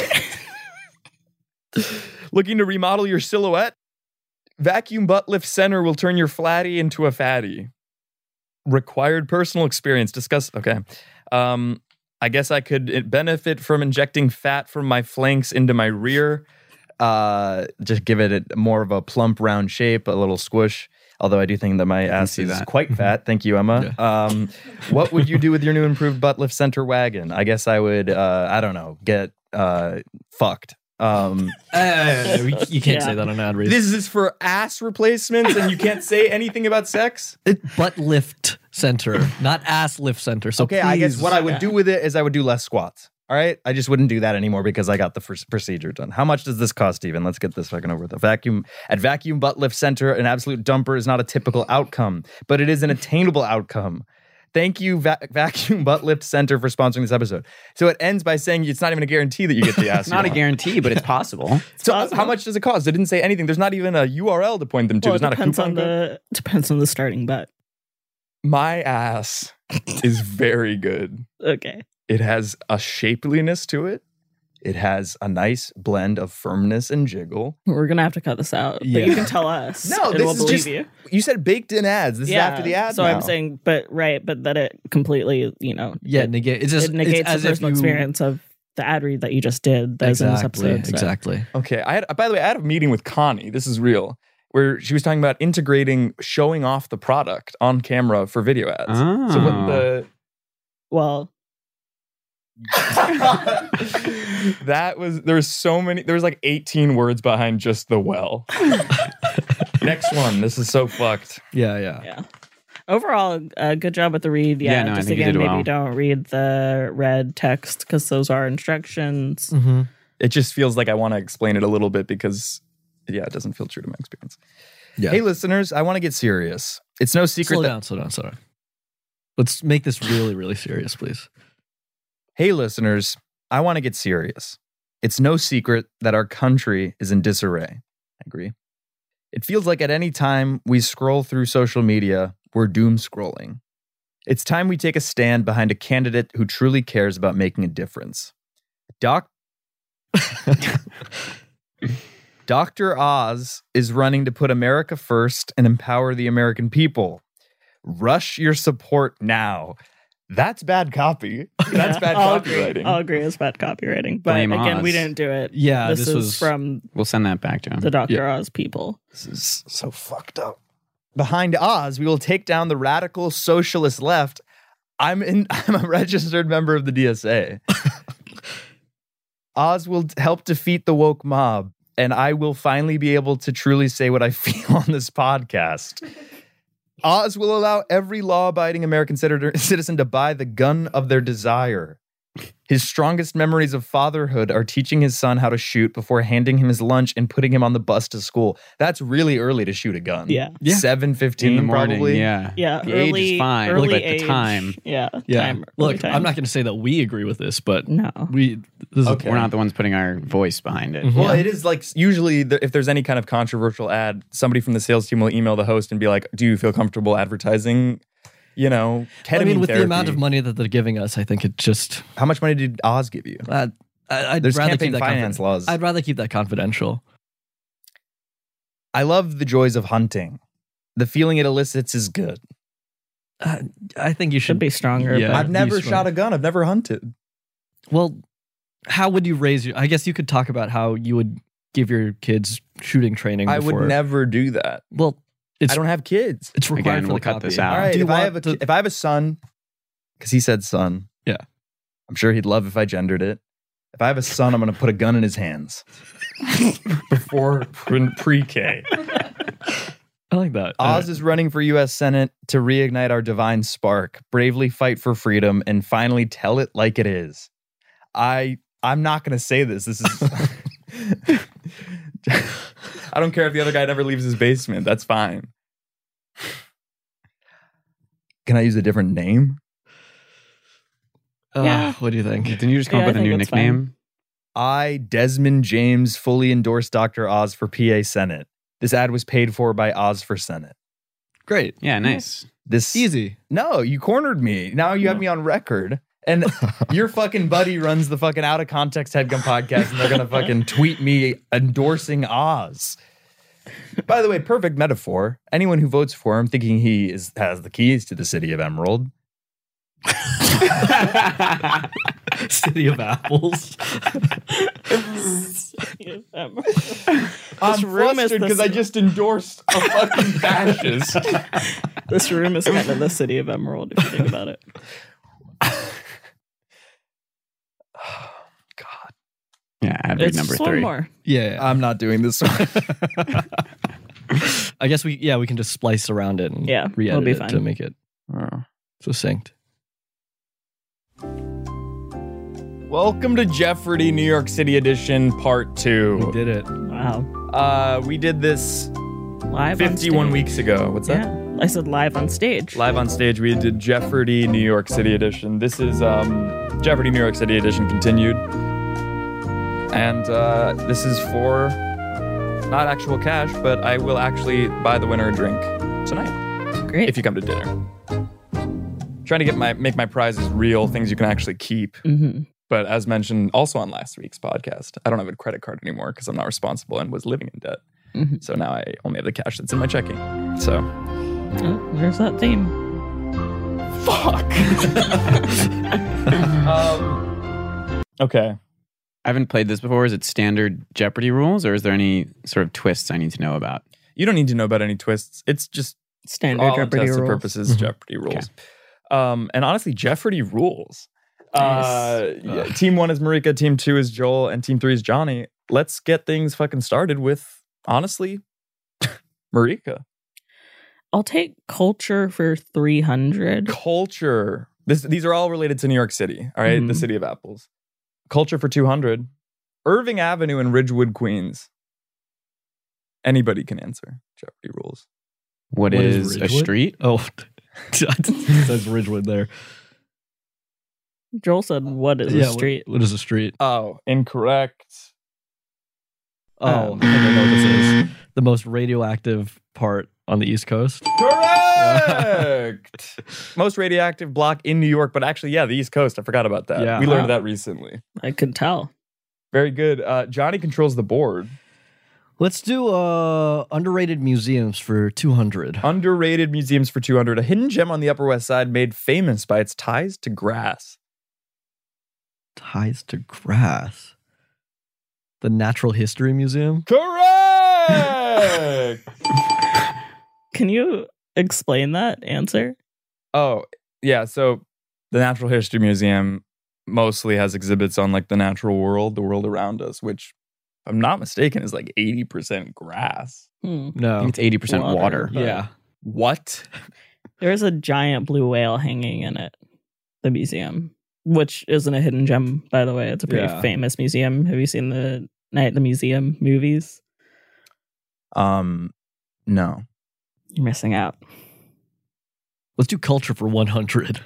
Looking to remodel your silhouette? Vacuum Butt Lift Center will turn your flatty into a fatty. Required personal experience. Discuss. Okay. Um, I guess I could benefit from injecting fat from my flanks into my rear. Uh, just give it a, more of a plump, round shape, a little squish. Although I do think that my ass
see
is
that.
quite fat. Thank you, Emma. Um, what would you do with your new improved Butt Lift Center wagon? I guess I would, uh, I don't know, get uh, fucked. Um,
Uh, we- you can't
Yeah.
say that on ad reads.
this is for ass replacements and you can't say anything about sex?
It, butt lift center, not ass lift center. So
Okay, I guess
please-
what I would
Yeah.
do with it is I would do less squats. All right? I just wouldn't do that anymore because I got the first procedure done. How much does this cost, Steven? Let's get this fucking over with. A vacuum at Vacuum Butt Lift Center, an absolute dumper is not a typical outcome, but it is an attainable outcome. Thank you, Va- Vacuum Butt Lift Center, for sponsoring this episode. So it ends by saying it's not even a guarantee that you get the ass.
It's
you
not a
want.
guarantee, but it's possible.
So
possible.
how much does it cost? It didn't say anything. There's not even a U R L to point them to.
Well,
There's
it
not a
depends
coupon
on
code.
the depends on the starting butt.
My ass is very good.
Okay.
It has a shapeliness to it. It has a nice blend of firmness and jiggle.
We're gonna have to cut this out. But
Yeah.
you can tell us.
No,
and
this
we'll
is
believe
just
you.
you said baked in ads. This is after the ad.
So
now.
I'm saying, but right, but that it completely, you know,
yeah,
it,
negate. It's just
it negates
it's as
the
if
personal
you-
experience of the ad read that you just did. That is in this
Exactly.
episode. so-
Exactly.
Okay. I had, by the way, I had a meeting with Connie. This is real. where she was talking about integrating, showing off the product on camera for video ads. Oh. So what the...
Well...
that was... There was so many... There was like eighteen words behind just the well. Next one. This is so fucked.
Yeah, yeah.
Yeah. Overall, uh, good job with the read. Yeah,
Yeah, no, I
just
think you
again,
did
maybe
well.
don't read the red text because those are instructions.
Mm-hmm.
It just feels like I want to explain it a little bit because, yeah, it doesn't feel true to my experience.
Yeah.
Hey, listeners, I want to get serious. It's no secret
Slow
that...
down, slow down, slow down. Let's make this really, really serious, please.
Hey, listeners, I want to get serious. It's no secret that our country is in disarray. I agree. It feels like at any time we scroll through social media, we're doom scrolling. It's time we take a stand behind a candidate who truly cares about making a difference. Doc... Doctor Oz is running to put America first and empower the American people. Rush your support now. That's bad copy. That's
Yeah,
bad
I'll
copywriting.
Agree. I'll agree it's bad copywriting. But
Blame
again,
Oz.
we didn't do it.
Yeah,
this,
this
is
was-
from
We'll send that back to him.
the Doctor
Yeah.
Oz people.
This is so fucked up. Behind Oz, we will take down the radical socialist left. I'm in. I'm a registered member of the D S A. Oz will help defeat the woke mob, and I will finally be able to truly say what I feel on this podcast. Oz will allow every law-abiding American citizen to buy the gun of their desire. His strongest memories of fatherhood are teaching his son how to shoot before handing him his lunch and putting him on the bus to school. That's really early to shoot a gun.
Yeah.
Yeah.
seven fifteen
in the morning,
probably.
yeah.
Yeah,
The
early,
age is fine,
early
but
age.
the time.
Yeah,
Yeah.
time.
Look,
early time.
I'm not going to say that we agree with this, but
No.
we. This is,
Okay.
We're not the ones putting our voice behind it.
Mhm.
Well, it is like usually the, if there's any kind of controversial ad, somebody from the sales team will email the host and be like, "Do you feel comfortable advertising?" You know, ketamine
I mean, with
therapy.
the amount of money that they're giving us, I think it just.
How much money did Oz give you?
Uh, I, I'd
There's
rather
campaign
keep that
finance
confi-
laws.
I'd rather keep that confidential.
I love the joys of hunting. The feeling it elicits is good.
Uh, I think you
Should
should
be stronger.
Yeah.
but-
I've never
be
shot
smart.
a gun. I've never hunted.
Well, how would you raise your? I guess you could talk about how you would give your kids shooting training.
I
before.
would never do that.
Well, it's
I don't have kids.
it's required
Again,
for
we'll
the
cut
copy.
this out.
All right,
Do you
if I have a
want to-
if I have a son, because he said son.
Yeah.
I'm sure he'd love if I gendered it. If I have a son, I'm going to put a gun in his hands before pre- pre-K.
I like that.
Oz is running for U S Senate to reignite our divine spark, bravely fight for freedom, and finally tell it like it is. I I'm not going to say this. This is. I don't care if the other guy never leaves his basement. That's fine. Can I use a different name?
Uh,
Yeah.
What do you think?
Didn't you just come
Yeah,
up with
I
a new
think that's
nickname?
I, Desmond James, fully endorse Doctor Oz for P A Senate. This ad was paid for by Oz for Senate.
Great.
Yeah, nice.
This
Easy.
No, you cornered me. Now you have me on record. And your fucking buddy runs the fucking Out of Context Headgum podcast, and they're gonna fucking tweet me endorsing Oz. By the way, perfect metaphor. Anyone who votes for him thinking he is has the keys to the city of Emerald.
City of Apples.
I'm
room is
flustered
the-
because I just endorsed a fucking fascist.
This room is kind of the city of Emerald, if you think about it.
God.
Yeah, ad read
It's
number
just one
three.
more.
Yeah.
I'm not doing this one.
I guess we yeah we can just splice around it and
Yeah,
re-edit
it'll be
it
fine.
to make it
Oh.
succinct.
Welcome to Jeopardy! New York City Edition Part Two.
We did it.
Wow.
Uh, we did this
Live
fifty-one
on stage.
weeks ago. What's that?
Yeah. I said live on stage.
Live on stage, we did Jeopardy! New York City Edition. This is um, Jeopardy! New York City Edition continued, and uh, this is for not actual cash, but I will actually buy the winner a drink tonight
Great.
if you come to dinner. Trying to get my make my prizes real, things you can actually keep.
Mm-hmm.
But as mentioned also on last week's podcast, I don't have a credit card anymore because I'm not responsible and was living in debt.
Mm-hmm.
So now I only have the cash that's in my checking. So,
Oh, there's that theme.
fuck. um, okay.
I haven't played this before. Is it standard Jeopardy rules, or is there any sort of twists I need to know about?
You don't need to know about any twists. It's just
Standard
for all
Jeopardy
intents and
rules.
purposes,
Mhm.
Jeopardy rules. Um, and honestly, Jeopardy rules. Uh, yeah, team one is Marika, team two is Joel, and team three is Johnny. Let's get things fucking started with, honestly, Marika.
I'll take culture for three hundred.
Culture. This, these are all related to New York City, all right?
Mhm.
The city of apples. Culture for two hundred. Irving Avenue in Ridgewood, Queens. Anybody can answer. Jeopardy rules.
What,
What
is,
is
a
Ridgewood?
street?
Oh, it says Ridgewood there.
Joel said, what is
Yeah,
a
what-
street?
what is a street?
Oh, incorrect.
Oh,
Um,
I think I know what this is. The most radioactive part on the East Coast.
Correct. Most radioactive block in New York, but actually, yeah, the East Coast. I forgot about that.
Yeah.
We learned
Wow.
that recently.
I could tell.
Very good. Uh, Johnny controls the board.
Let's do uh, underrated museums for two hundred.
Underrated museums for two hundred. A hidden gem on the Upper West Side made famous by its ties to grass.
Ties to grass. The Natural History Museum.
Correct.
Can you explain that answer?
Oh, yeah. So the Natural History Museum mostly has exhibits on like the natural world, the world around us, which, if I'm not mistaken, is like eighty percent grass.
Hmm.
I
No.
think it's eighty percent
Water.
water.
Yeah.
What?
There's a giant blue whale hanging in it, the museum, which isn't a hidden gem, by the way. It's a pretty
Yeah.
famous museum. Have you seen the Night at the Museum movies?
Um, no.
You're missing out.
Let's do culture for one hundred.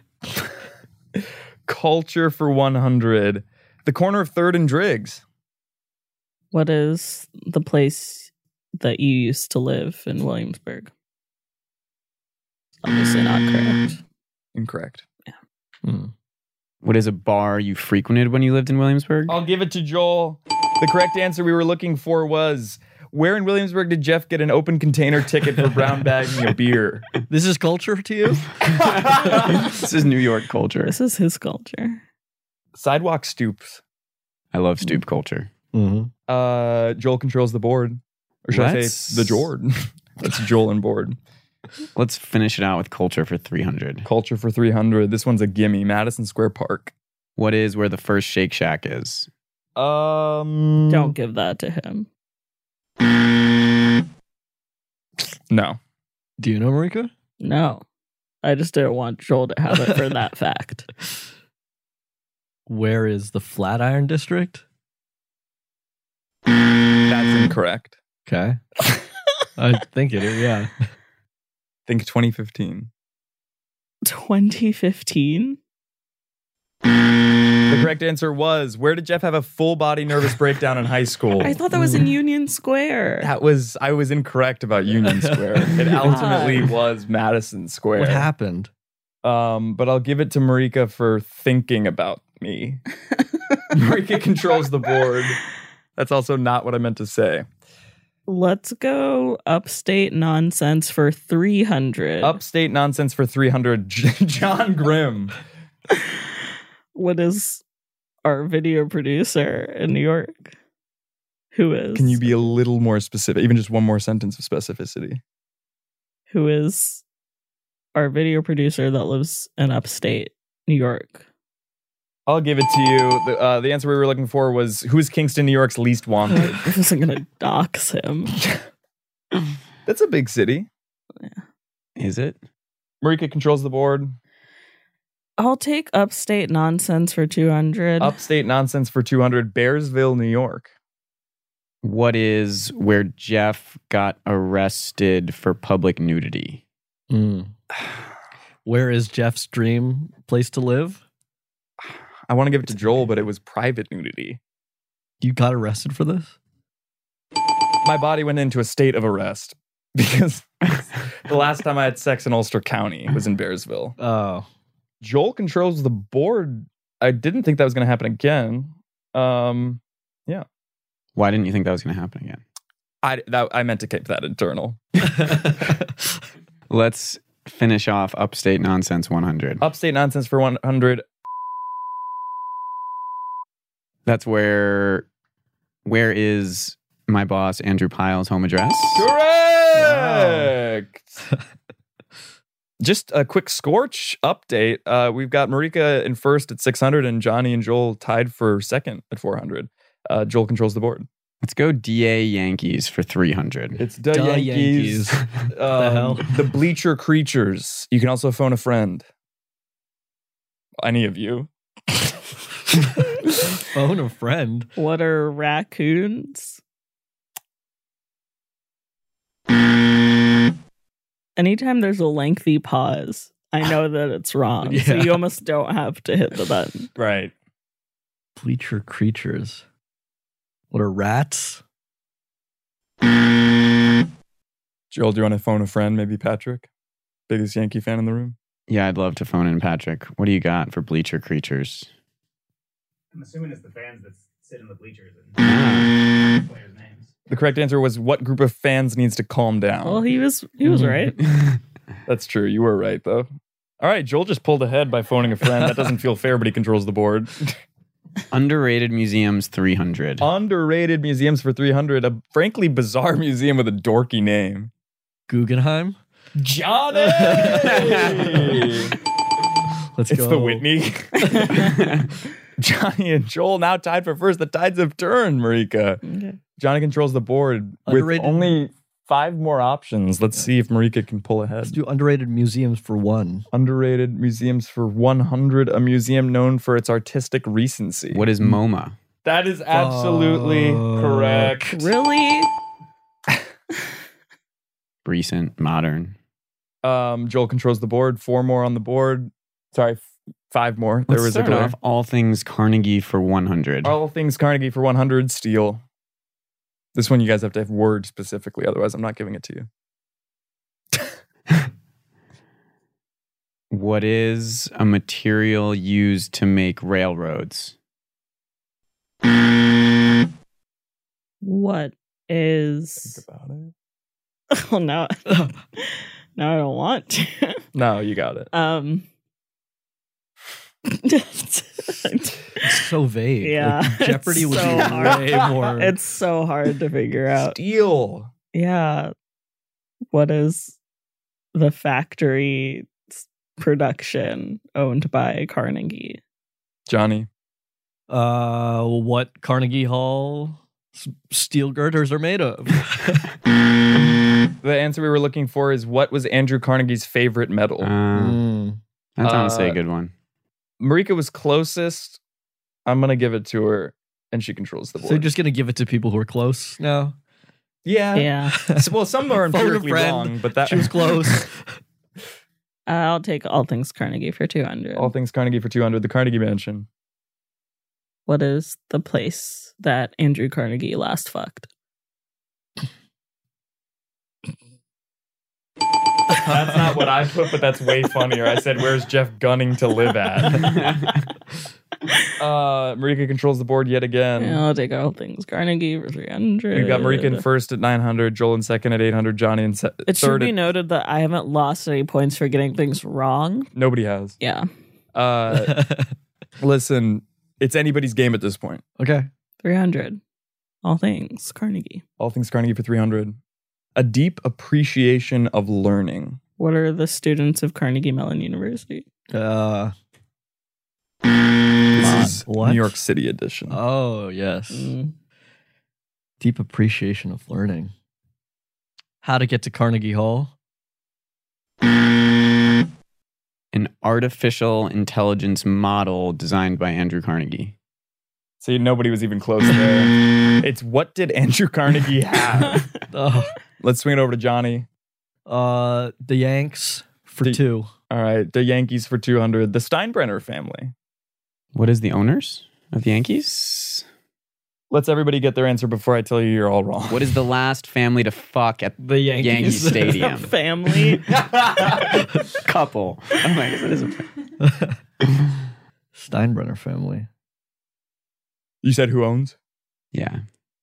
Culture for one hundred. The corner of third and Driggs.
What is the place that you used to live in Williamsburg? Obviously not correct.
Incorrect.
Hmm.
What is a bar you frequented when you lived in Williamsburg?
I'll give it to Joel. The correct answer we were looking for was, where in Williamsburg did Jeff get an open container ticket for brown bagging a beer?
This is culture to you?
This is New York culture.
This is his culture.
Sidewalk stoops.
I love stoop culture.
Mm-hmm.
Uh, Joel controls the board. Or should I
Let's-
say the Jord? That's Joel and board.
Let's finish it out with culture for three hundred.
Culture for three hundred. This one's a gimme. Madison Square Park.
What is where the first Shake Shack is?
Um,
Don't give that to him.
No.
Do you know, Marika?
No. I just didn't want Joel to have it for that fact.
Where is the Flatiron District?
That's incorrect.
Okay. I think it is, yeah.
Think twenty fifteen.
twenty fifteen?
The correct answer was, where did Jeff have a full body nervous breakdown in high school?
I thought that was in Union Square.
That was, I was incorrect about Union Square. It ultimately was Madison Square.
What happened?
Um, but I'll give it to Marika for thinking about me. Marika controls the board. That's also not what I meant to say.
Let's go upstate nonsense for three hundred.
Upstate nonsense for three hundred. John Grimm.
What is our video producer in New York? Who is?
Can you be a little more specific? Even just one more sentence of specificity.
Who is our video producer that lives in upstate New York?
I'll give it to you. The, uh, the answer we were looking for was, who is Kingston, New York's least wanted?
I wasn't going to dox him.
That's a big city.
Is it?
Marika controls the board.
I'll take upstate nonsense for two hundred.
Upstate nonsense for two hundred. Bearsville, New York.
What is where Jeff got arrested for public nudity?
Mm. Where is Jeff's dream place to live?
I want to give it to Joel, but it was private nudity.
You got arrested for this?
My body went into a state of arrest because the last time I had sex in Ulster County was in Bearsville.
Oh.
Joel controls the board. I didn't think that was going to happen again. Um, yeah.
Why didn't you think that was going to happen again?
I, that, I meant to keep that internal.
Let's finish off upstate nonsense one hundred.
Upstate nonsense for one hundred.
That's where, where is my boss, Andrew Pyle's home address.
Correct. Just a quick Scorch update. Uh, we've got Marika in first at six hundred and Johnny and Joel tied for second at four hundred. Uh, Joel controls the board.
Let's go D A Yankees for three hundred.
It's the
Duh,
Yankees.
Yankees.
um,
The hell?
the Bleacher Creatures. You can also phone a friend. Any of you.
Phone a friend.
What are raccoons? Anytime there's a lengthy pause, I know that it's wrong. So
Yeah.
you almost don't have to hit the button.
Right.
Bleacher creatures. What are rats?
Joel, do you want to phone a friend? Maybe Patrick? Biggest Yankee fan in the room?
Yeah, I'd love to phone in Patrick. What do you got for Bleacher Creatures?
I'm assuming it's the fans that sit in the bleachers and
Ah.
players' names.
The correct answer was what group of fans needs to calm down?
Well, he was he was right.
That's true. You were right, though. All right, Joel just pulled ahead by phoning a friend. That doesn't feel fair, but he controls the board.
Underrated museums, three hundred.
Underrated museums for three hundred. A frankly bizarre museum with a dorky name.
Guggenheim?
Johnny!
Let's
it's
go.
the Whitney. Johnny and Joel now tied for first. The tides have turned, Marika.
Okay.
Johnny controls the board
Underrated-
with only five more options. Let's see if Marika can pull ahead.
Let's do underrated museums for one.
Underrated museums for one hundred. A museum known for its artistic recency.
What is MoMA?
That is absolutely
Fuck.
correct.
Really?
Recent, modern.
Um, Joel controls the board. Four more on the board. Sorry, f- five more. There
Let's
was a
start
delay.
off all things Carnegie for one hundred.
All things Carnegie for one hundred. Steal. This one you guys have to have word specifically, otherwise I'm not giving it to you.
What is a material used to make railroads?
What is
About it.
Oh no. No, I don't want to.
No, you got it.
Um
It's so vague.
Yeah.
Like, Jeopardy
it's
would
so
be
hard.
way more.
It's so hard to figure out.
Steal.
Yeah. What is the factory production owned by Carnegie?
Johnny.
Uh, what Carnegie Hall s- steel girders are made of?
The answer we were looking for is what was Andrew Carnegie's favorite medal?
Uh,
Mm.
That's honestly
Uh,
a good one.
Marika was closest. I'm going to give it to her, and she controls the board.
So you're just gonna give it to people who are close now?
yeah.
Yeah.
Well, some are
Phone a
empirically
friend.
wrong, but that
She was close.
I'll take all things Carnegie for two hundred.
All things Carnegie for two hundred. The Carnegie Mansion.
What is the place that Andrew Carnegie last fucked?
That's not what I put, but that's way funnier. I said, where's Jeff Gunning to live at? uh, Marika controls the board yet again.
Yeah, I'll take all things Carnegie for three hundred.
We've got Marika in first at nine hundred, Joel in second at eight hundred, Johnny in se-
It should
third
be
at...
noted that I haven't lost any points for getting things wrong.
Nobody has.
Yeah.
Uh, listen, it's anybody's game at this point.
Okay.
three hundred. All things Carnegie.
All things Carnegie for three hundred. A deep appreciation of learning.
What are the students of Carnegie Mellon University?
Uh,
This is
what?
New York City edition.
Oh, yes.
Mm.
Deep appreciation of learning. How to get to Carnegie Hall.
An artificial intelligence model designed by Andrew Carnegie.
See, nobody was even close there. It's what did Andrew Carnegie have?
Oh,
Let's swing it over to Johnny.
uh, the Yanks for
The-
two.
All right, the Yankees for two hundred. The Steinbrenner family.
What is the owners of the Yankees?
Let's everybody get their answer before I tell you you're all wrong.
What is the last family to fuck at
The Yankees.
Yankee Stadium?
Family.
Couple. Oh my god, that is a
Steinbrenner family.
You said who owns?
Yeah.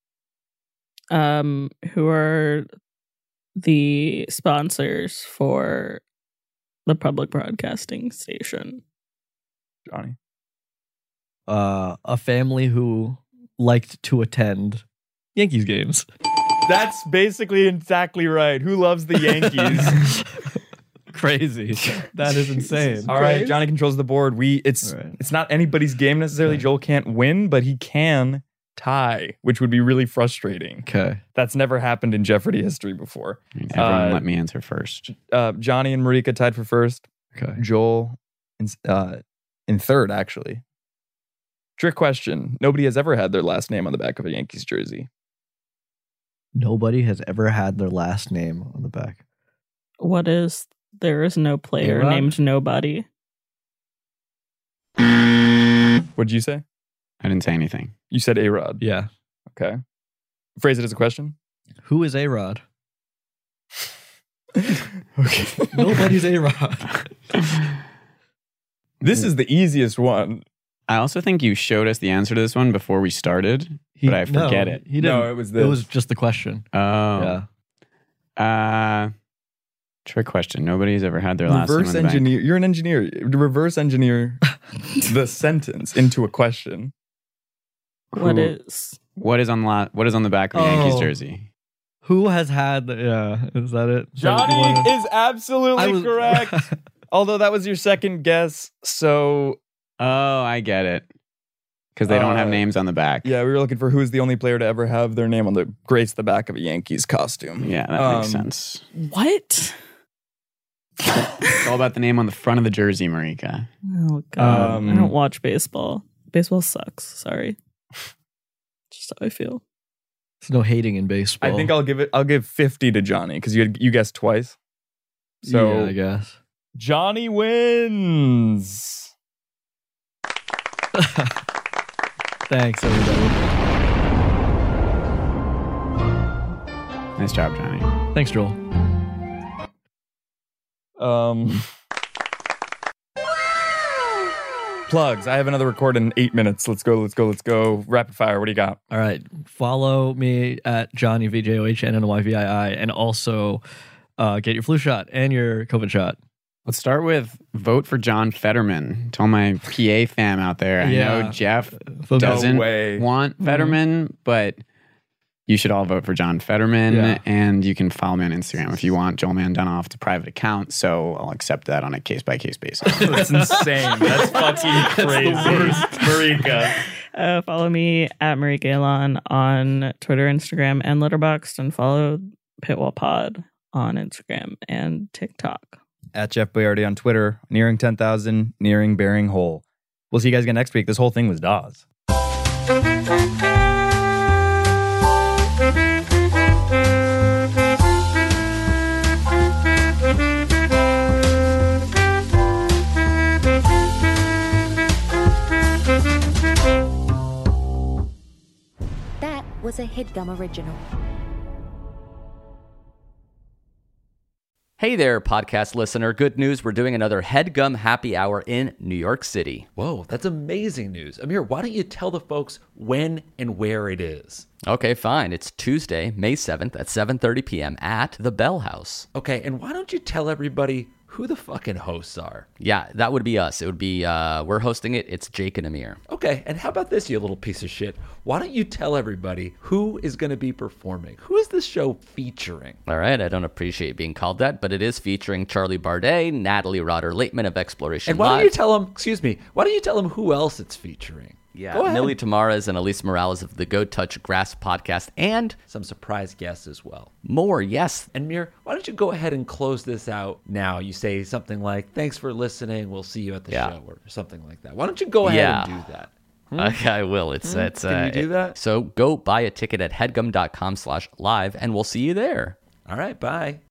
um, who are the sponsors for the public broadcasting station?
Johnny.
Uh, a family who liked to attend Yankees games.
That's basically exactly right. Who loves the Yankees?
Crazy. That is insane.
All right, Johnny controls the board. We it's
right.
it's not anybody's game necessarily. Joel can't win, but he can tie, which would be really frustrating.
Okay.
That's never happened in Jeopardy history before.
Everyone
Uh,
let me answer first.
Uh, Johnny and Marika tied for first.
Okay.
Joel in, uh, in third, actually. Trick question. Nobody has ever had their last name on the back of a Yankees jersey.
Nobody has ever had their last name on the back.
What is there is no player
A-Rod?
named Nobody?
What'd you say?
I didn't say anything.
You said A-Rod.
Yeah.
Okay. Phrase it as a question.
Who is A-Rod?
Okay.
Nobody's A-Rod.
This is the easiest one.
I also think you showed us the answer to this one before we started,
He-
but I forget
no,
it.
He didn't.
No, it was
It
this.
was just the question.
Oh.
Yeah.
Uh, trick question. Nobody's ever had their last
Reverse
name on the back.
engineer. You're an engineer. Reverse engineer the sentence into a question.
What
Who-
is
What is on the la- What is on the back of the Yankees
Oh.
jersey?
Who has had the, yeah, is that it?
Johnny is absolutely
I was-
correct. Although that was your second guess. So,
Oh, I get it. Because they don't have
Uh,
names on the back.
yeah, we were looking for who is the only player to ever have their name on the grace the back of a Yankees costume.
Yeah, that makes
Um,
sense.
what?
It's all about the name on the front of the jersey, Marika.
Oh god,
Um,
I don't watch baseball. Baseball sucks. Sorry. Just how I feel.
There's no hating in baseball.
I think I'll give it. I'll give fifty to Johnny because you you guessed twice. So
yeah, I guess.
Johnny wins.
Thanks, everybody.
Nice job, Johnny.
Thanks, Joel.
Um, plugs. I have another record in eight minutes. Let's go. Let's go. Let's go. Rapid fire. What do you got?
All right. Follow me at Johnny V J O H N N Y V I I and also uh, get your flu shot and your COVID shot.
Let's start with vote for John Fetterman. To all my P A fam out there, I
Yeah.
know Jeff
Vote-
doesn't
No way.
want Fetterman, but you should all vote for John Fetterman.
Yeah.
And you can follow me on Instagram if you want. Joel Mandunoff. It's a private account, so I'll accept that on a case by case basis.
That's insane. That's fucking crazy. Marika.
Uh, follow me at Marie Galon on Twitter, Instagram, and Letterboxd, and follow Pitwall Pod on Instagram and TikTok.
At Jeff Boyardi on Twitter. Nearing ten thousand. Nearing Bearing Hole. We'll see you guys again next week. This whole thing was Dawes.
That was a HeadGum original.
Hey there, podcast listener. Good news. We're doing another HeadGum happy hour in New York City.
Whoa, that's amazing news. Amir, why don't you tell the folks when and where it is?
Okay, fine. It's Tuesday, May seventh at seven thirty p.m. at the Bell House.
Okay, and why don't you tell everybody who the fucking hosts are?
Yeah, that would be us. It would be, uh, we're hosting it. It's Jake and Amir.
Okay, and how about this, you little piece of shit? Why don't you tell everybody who is going to be performing? Who is this show featuring?
All right, I don't appreciate being called that, but it is featuring Charlie Bardet, Natalie Rotter-Laitman of Exploration
And why
Live.
don't you tell them, excuse me, why don't you tell them who else it's featuring?
Yeah,
Go ahead.
Millie Tamaras and Elise Morales of the Go Touch Grass podcast, and
Some surprise guests as well.
more, yes.
And Mir, why don't you go ahead and close this out now? You say something like, thanks for listening, we'll see you at the
Yeah.
show, or something like that. Why don't you go ahead
Yeah.
and do that?
Okay, I will. It's,
Hmm?
it's,
Can
uh,
you do
it-
that?
So go buy a ticket at headgum.com slash live, and we'll see you there.
All right, bye.